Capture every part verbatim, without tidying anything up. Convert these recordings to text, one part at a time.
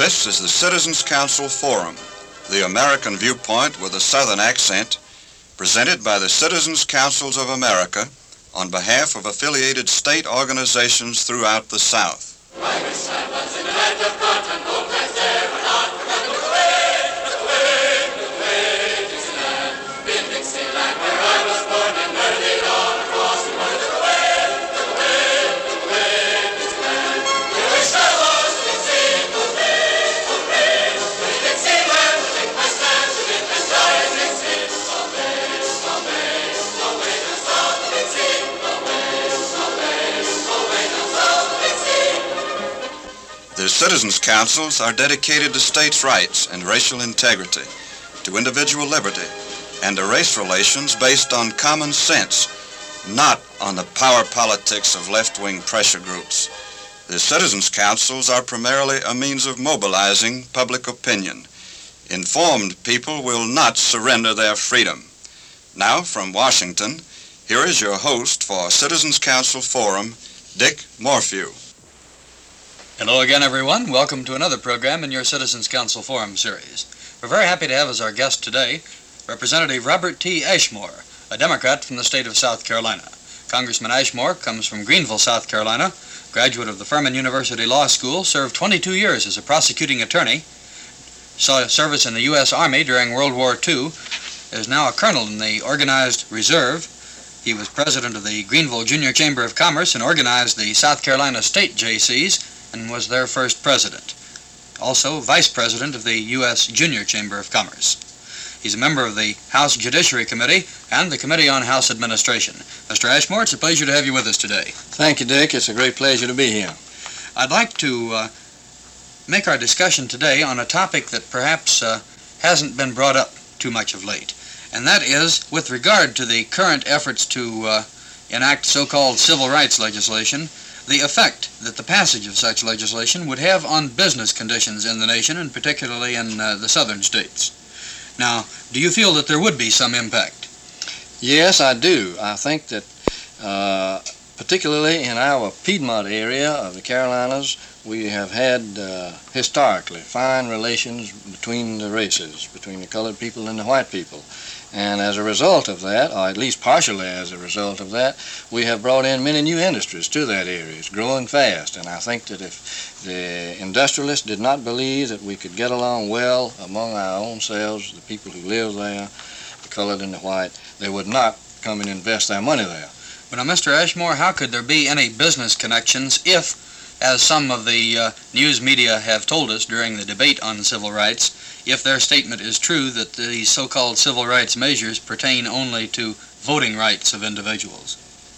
This is the Citizens Council Forum, the American viewpoint with a Southern accent, presented by the Citizens Councils of America on behalf of affiliated state organizations throughout the South. The Citizens Councils are dedicated to states' rights and racial integrity, to individual liberty, and to race relations based on common sense, not on the power politics of left-wing pressure groups. The Citizens Councils are primarily a means of mobilizing public opinion. Informed people will not surrender their freedom. Now, from Washington, here is your host for Citizens Council Forum, Dick Morphew. Hello again, everyone. Welcome to another program in your Citizens Council Forum series. We're very happy to have as our guest today Representative Robert T. Ashmore, a Democrat from the state of South Carolina. Congressman Ashmore comes from Greenville, South Carolina, graduate of the Furman University Law School, served twenty-two years as a prosecuting attorney, saw service in the U S Army during World War Two, is now a colonel in the Organized Reserve. He was president of the Greenville Junior Chamber of Commerce and organized the South Carolina State J Cs, and was their first president. Also vice president of the U S Junior Chamber of Commerce. He's a member of the House Judiciary Committee and the Committee on House Administration. Mister Ashmore, it's a pleasure to have you with us today. Thank you, Dick. It's a great pleasure to be here. I'd like to uh, make our discussion today on a topic that perhaps uh, hasn't been brought up too much of late, and that is with regard to the current efforts to uh, enact so-called civil rights legislation, the effect that the passage of such legislation would have on business conditions in the nation, and particularly in uh, the southern states. Now, do you feel that there would be some impact? Yes, I do. I think that uh, particularly in our Piedmont area of the Carolinas, we have had uh, historically fine relations between the races, between the colored people and the white people. And as a result of that, or at least partially as a result of that, we have brought in many new industries to that area. It's growing fast, and I think that if the industrialists did not believe that we could get along well among our own selves, the people who live there, the colored and the white, they would not come and invest their money there. But now, Mister Ashmore, how could there be any business connections if, as some of the uh, news media have told us during the debate on civil rights, if their statement is true that the so-called civil rights measures pertain only to voting rights of individuals?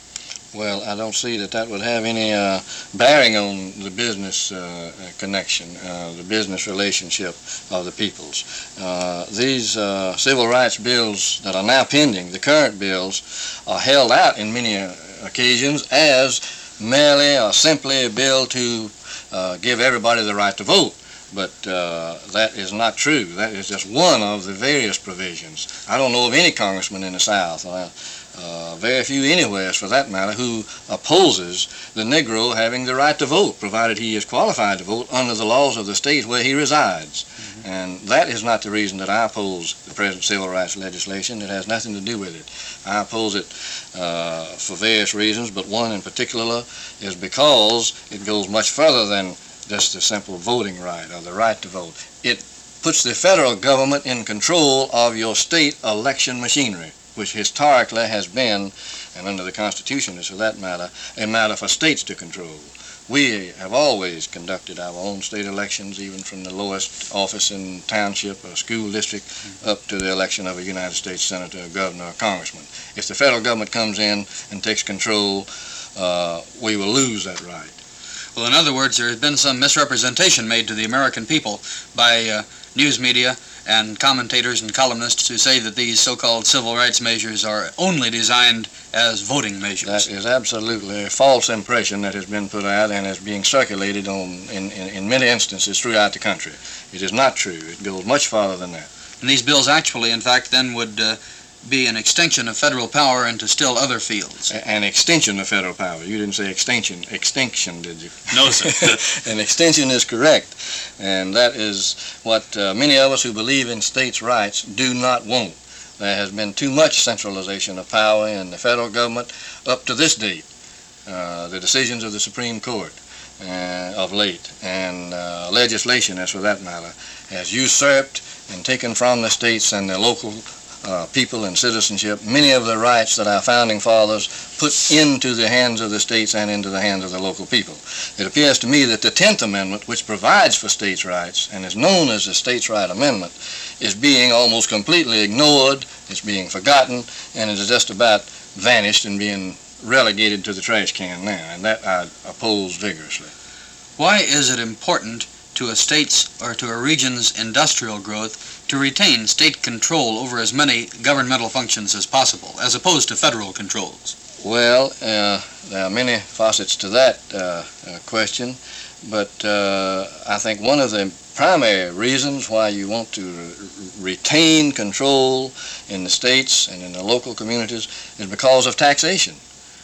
Well, I don't see that that would have any uh, bearing on the business uh, connection, uh, the business relationship of the peoples. Uh, these uh, civil rights bills that are now pending, the current bills, are held out in many uh, occasions as merely or simply a bill to uh, give everybody the right to vote. But uh, that is not true. That is just one of the various provisions. I don't know of any congressman in the South, uh, uh, very few anywhere for that matter, who opposes the Negro having the right to vote, provided he is qualified to vote under the laws of the state where he resides. Mm-hmm. And that is not the reason that I oppose the present civil rights legislation. It has nothing to do with it. I oppose it uh, for various reasons, but one in particular is because it goes much further than just the simple voting right or the right to vote. It puts the federal government in control of your state election machinery, which historically has been, and under the Constitution is for that matter, a matter for states to control. We have always conducted our own state elections, even from the lowest office in township or school district mm-hmm. up to the election of a United States senator, governor, or congressman. If the federal government comes in and takes control, uh, we will lose that right. Well, in other words, there has been some misrepresentation made to the American people by uh, news media and commentators and columnists who say that these so-called civil rights measures are only designed as voting measures. That is absolutely a false impression that has been put out and is being circulated on in, in, in many instances throughout the country. It is not true. It goes much farther than that. And these bills actually, in fact, then would uh, be an extension of federal power into still other fields. A- An extension of federal power. You didn't say extension. Extinction, did you? No, sir. An extension is correct. And that is what uh, many of us who believe in states' rights do not want. There has been too much centralization of power in the federal government up to this date. Uh, the decisions of the Supreme Court uh, of late, and uh, legislation, as for that matter, has usurped and taken from the states and the local uh, people and citizenship many of the rights that our founding fathers put into the hands of the states and into the hands of the local people. It appears to me that the tenth Amendment, which provides for states' rights and is known as the States' Right Amendment, is being almost completely ignored, it's being forgotten, and it is just about vanished and being relegated to the trash can now, and that I oppose vigorously. Why is it important to a state's or to a region's industrial growth to retain state control over as many governmental functions as possible, as opposed to federal controls? Well, uh, there are many facets to that uh, uh, question, but uh, I think one of the primary reasons why you want to re- retain control in the states and in the local communities is because of taxation.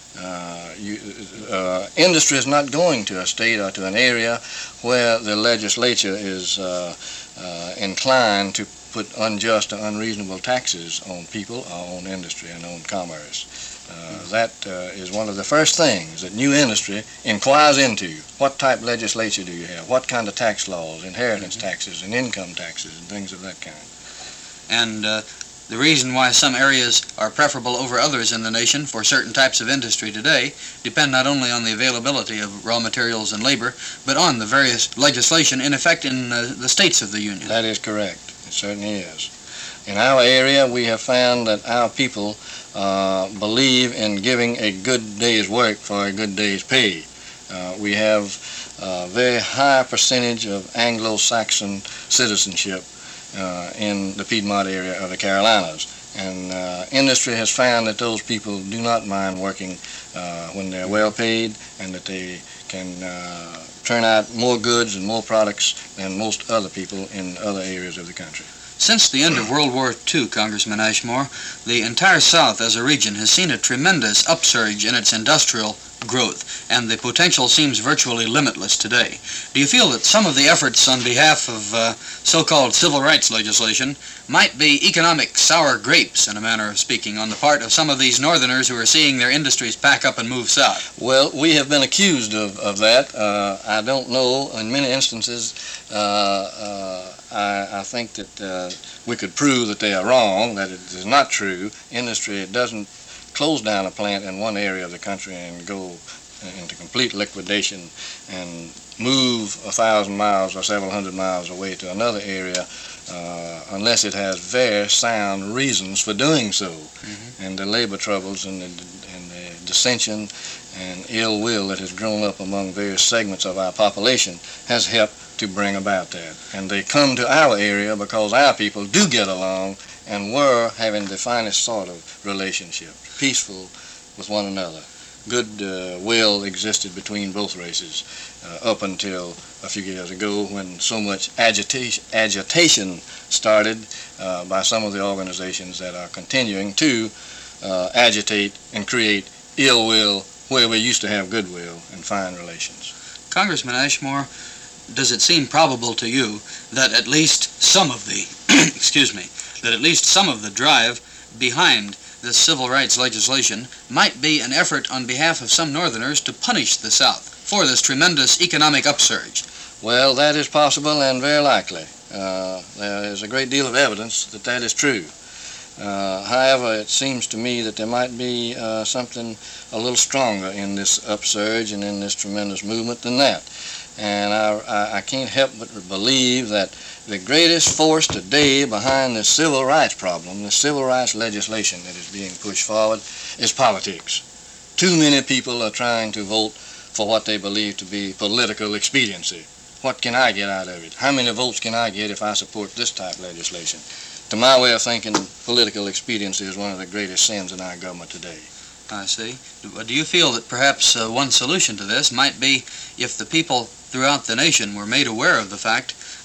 Uh, you, uh, industry is not going to a state or to an area where the legislature is uh, uh, inclined to put unjust or unreasonable taxes on people or on industry and on commerce. Uh, that uh, is one of the first things that new industry inquires into. What type legislature do you have? What kind of tax laws, inheritance mm-hmm. taxes and income taxes and things of that kind. And uh, the reason why some areas are preferable over others in the nation for certain types of industry today depend not only on the availability of raw materials and labor, but on the various legislation in effect in uh, the states of the Union. That is correct. It certainly is. In our area, we have found that our people uh, believe in giving a good day's work for a good day's pay. Uh, we have a very high percentage of Anglo-Saxon citizenship Uh, in the Piedmont area of the Carolinas. And uh, industry has found that those people do not mind working uh, when they're well paid, and that they can uh, turn out more goods and more products than most other people in other areas of the country. Since the end of World War Two, Congressman Ashmore, the entire South as a region has seen a tremendous upsurge in its industrial growth, and the potential seems virtually limitless today. Do you feel that some of the efforts on behalf of uh, so-called civil rights legislation might be economic sour grapes, in a manner of speaking, on the part of some of these northerners who are seeing their industries pack up and move south? Well, we have been accused of, of that. Uh, I don't know. In many instances, uh, uh, I, I think that uh, we could prove that they are wrong, that it is not true. Industry doesn't close down a plant in one area of the country and go into complete liquidation and move a thousand miles or several hundred miles away to another area uh, unless it has very sound reasons for doing so. Mm-hmm. And the labor troubles and the, and the dissension and ill will that has grown up among various segments of our population has helped to bring about that. And they come to our area because our people do get along and were having the finest sort of relationship, peaceful with one another. Good uh, will existed between both races uh, up until a few years ago, when so much agitation, agitation started uh, by some of the organizations that are continuing to uh, agitate and create ill will where we used to have goodwill and fine relations. Congressman Ashmore, does it seem probable to you that at least some of the, excuse me, that at least some of the drive behind this civil rights legislation might be an effort on behalf of some northerners to punish the South for this tremendous economic upsurge? Well, that is possible and very likely. Uh, there is a great deal of evidence that that is true. Uh, however, it seems to me that there might be uh, something a little stronger in this upsurge and in this tremendous movement than that. And I, I, I can't help but believe that the greatest force today behind the civil rights problem, the civil rights legislation that is being pushed forward, is politics. Too many people are trying to vote for what they believe to be political expediency. What can I get out of it? How many votes can I get if I support this type of legislation? To my way of thinking, political expediency is one of the greatest sins in our government today. I see. Do you feel that perhaps uh, one solution to this might be if the people throughout the nation were made aware of the fact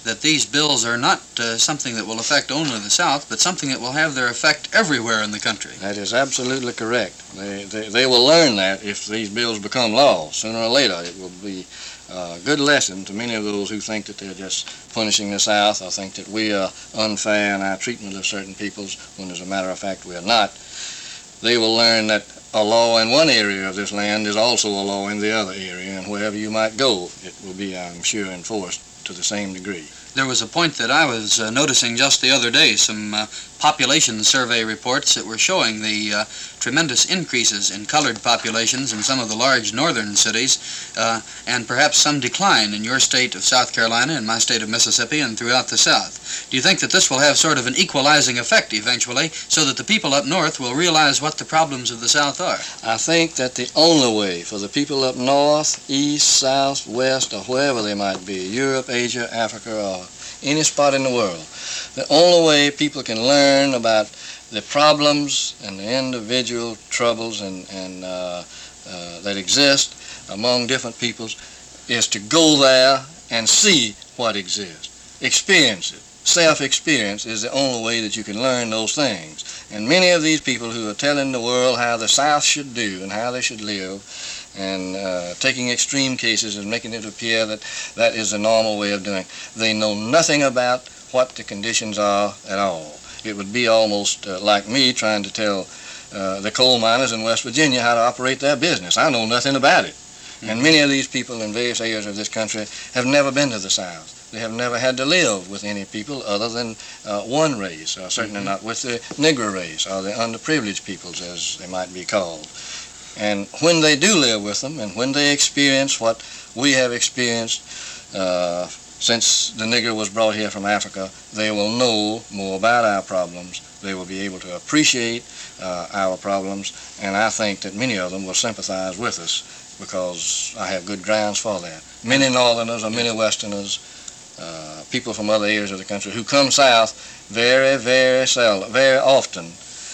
that these bills are not uh, something that will affect only the South, but something that will have their effect everywhere in the country. That is absolutely correct. They, they, they will learn that if these bills become law. Sooner or later, it will be a good lesson to many of those who think that they're just punishing the South or think that we are unfair in our treatment of certain peoples, when as a matter of fact we are not. They will learn that a law in one area of this land is also a law in the other area, and wherever you might go, it will be, I'm sure, enforced to the same degree. There was a point that I was uh, noticing just the other day, some uh, population survey reports that were showing the uh, tremendous increases in colored populations in some of the large northern cities, uh, and perhaps some decline in your state of South Carolina and my state of Mississippi and throughout the South. Do you think that this will have sort of an equalizing effect eventually, so that the people up north will realize what the problems of the South are? I think that the only way for the people up north, east, south, west, or wherever they might be, Europe, Asia, Africa, or any spot in the world, the only way people can learn about the problems and the individual troubles and, and uh, uh, that exist among different peoples is to go there and see what exists. Experience it. Self-experience is the only way that you can learn those things. And many of these people who are telling the world how the South should do and how they should live, and uh, taking extreme cases and making it appear that that is the normal way of doing, they know nothing about what the conditions are at all. It would be almost uh, like me trying to tell uh, the coal miners in West Virginia how to operate their business. I know nothing about it. Mm-hmm. And many of these people in various areas of this country have never been to the South. They have never had to live with any people other than uh, one race, or certainly mm-hmm. not with the Negro race, or the underprivileged peoples, as they might be called. And when they do live with them, and when they experience what we have experienced uh, since the Negro was brought here from Africa, they will know more about our problems. They will be able to appreciate uh, our problems, and I think that many of them will sympathize with us, because I have good grounds for that. Many Northerners or many Westerners, uh, people from other areas of the country who come south very, very seldom, very often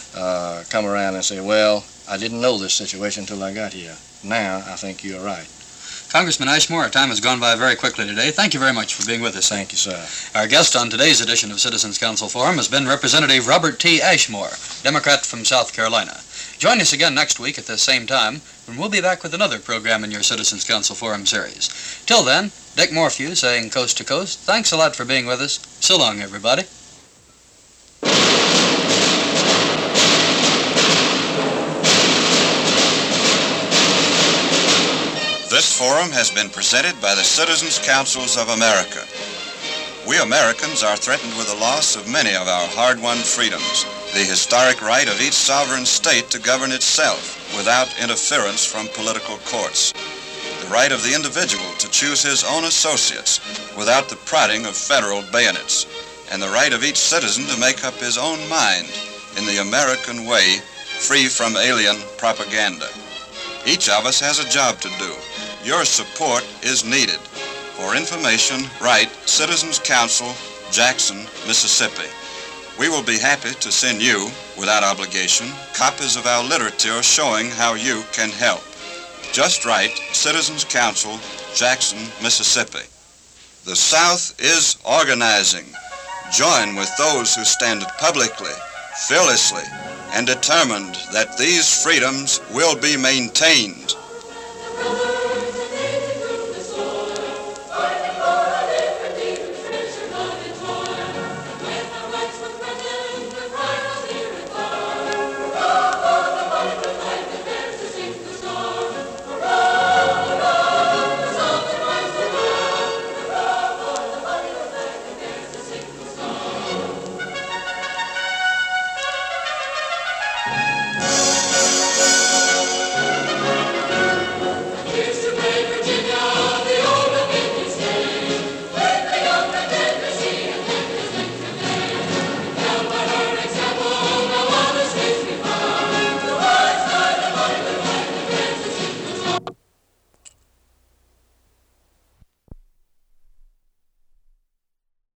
uh, come around and say, well, I didn't know this situation until I got here. Now, I think you're right. Congressman Ashmore, our time has gone by very quickly today. Thank you very much for being with us. Thank you, sir. Our guest on today's edition of Citizens Council Forum has been Representative Robert T. Ashmore, Democrat from South Carolina. Join us again next week at the same time, when we'll be back with another program in your Citizens Council Forum series. Till then, Dick Morphew saying coast to coast, thanks a lot for being with us. So long, everybody. This forum has been presented by the Citizens Councils of America. We Americans are threatened with the loss of many of our hard-won freedoms, the historic right of each sovereign state to govern itself without interference from political courts, the right of the individual to choose his own associates without the prodding of federal bayonets, and the right of each citizen to make up his own mind in the American way, free from alien propaganda. Each of us has a job to do. Your support is needed. For information, write Citizens Council, Jackson, Mississippi. We will be happy to send you, without obligation, copies of our literature showing how you can help. Just write Citizens Council, Jackson, Mississippi. The South is organizing. Join with those who stand publicly, fearlessly, and determined that these freedoms will be maintained.